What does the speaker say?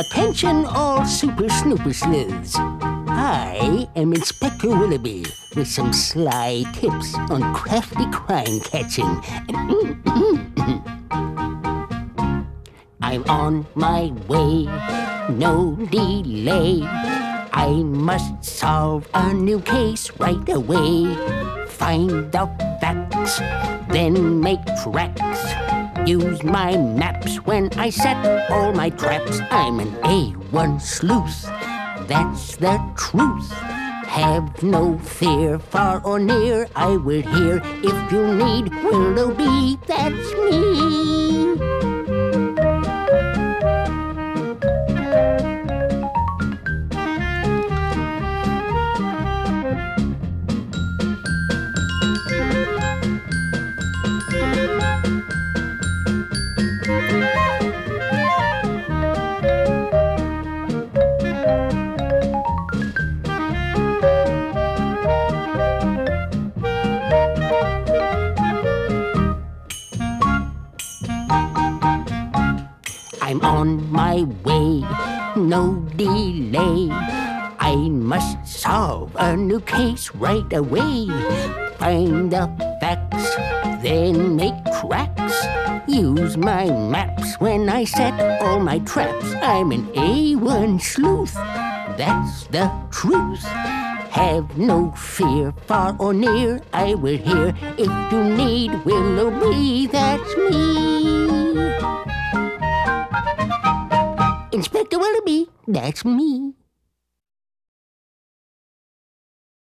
Attention all Super Snooper Sleuths. I am Inspector Willoughby with some sly tips on crafty crime catching. I'm on my way, no delay. I must solve a new case right away. Find the facts, then make tracks. Use my maps when I set all my traps. I'm an A1 sleuth, that's the truth. Have no fear, far or near, I will hear. If you need Willoughby, that's me. I'm on my way, no delay. I must solve a new case right away. Find the facts, then make tracks. Use my maps when I set all my traps. I'm an A1 sleuth, that's the truth. Have no fear, far or near, I will hear. If you need Willoughby, that's me. Inspector Willoughby, that's me.